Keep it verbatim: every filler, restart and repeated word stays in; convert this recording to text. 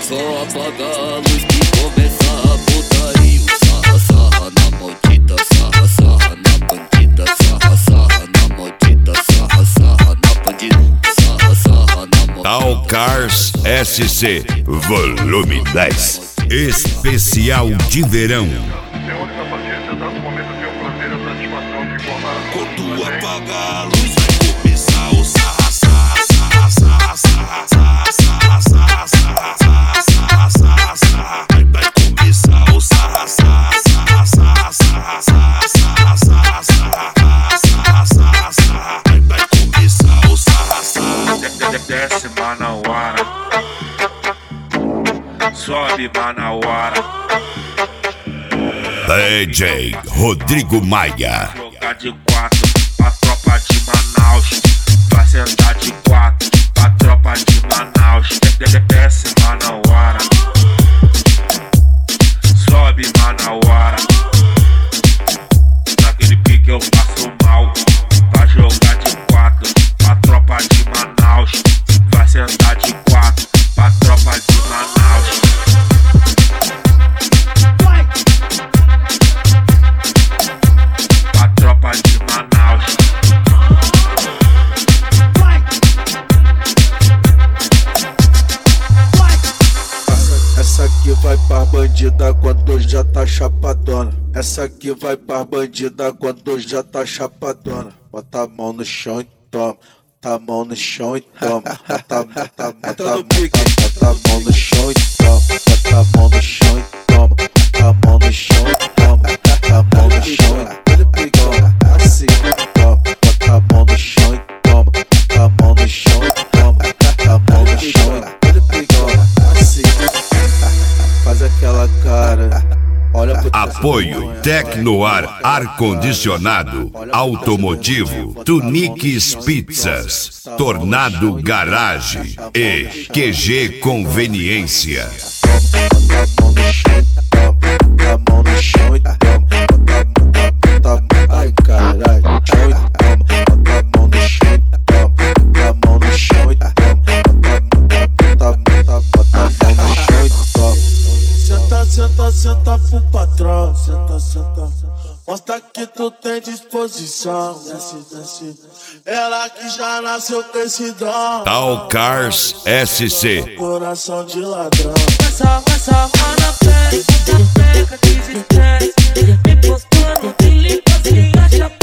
só apagar a luz que começa a putaria. Sarra, sarra na maldita, sarra, sarra na bandida, sarra, sarra na maldita, sarra, sarra na bandida, sarra, sarra na maldita. Tal Cars S C Volume dez, especial de verão. Senhores da paciência, dado o momento, tenho o prazer e a satisfação de informar. Quando apagar a luz vai começar o sarra, sarra, sarra, sarra, sarra, sarra, sarra, sarra, sarra, sarra, sarra, sarra. Vai começar o sarra, sarra, sarra, sarra, sarra, sarra, sarra, sarra, sarra, sarra, sarra. Vai começar o sarra, sarra. Desce Manauara, sobe Manauara. D J Rodrigo Maia. Jogar de quatro pra tropa de Manaus. Vai sentar de quatro pra tropa de Manaus. Desce Manauara, sobe Manauara. Naquele pique eu passo mal. Vai jogar de quatro pra tropa de Manaus. Vai sentar de quatro pra tropa de Manaus. Tropa de Manaus. Essa aqui vai pra bandida quando já tá chapadona. Essa aqui vai pra bandida quando já tá chapadona. Bota a mão no chão e toma. Bota a mão no chão e toma. Bota, bota, bota, bota, bota a mão no chão e toma. Bota a mão no chão e toma. Bota a mão no chão e toma. Bota a mão no chão e toma. Assim, toma. Bota a mão no chão e toma. Bota a mão no chão e toma. Bota a mão no chão e toma. Assim, faz aquela cara. Olha pro Apoio Tecnoar Ar-Condicionado Automotivo, Tuniques Pizzas, Tornado Garage e Q G Conveniência. Ai caralho, chão e toma. Bota a mão no chão e toma. Bota a mão no chão e toma. Bota, bota, bota a mão no chão e toma. Senta, senta, senta pro patrão. Senta, senta. Mostra que tu tem disposição. Desce, desce. Ela que já nasceu com esse dom. Tal Cars S C. Coração de ladrão. Vai só, vai só, na pé, na pé, que desestresse. Me postou no feeling, você acha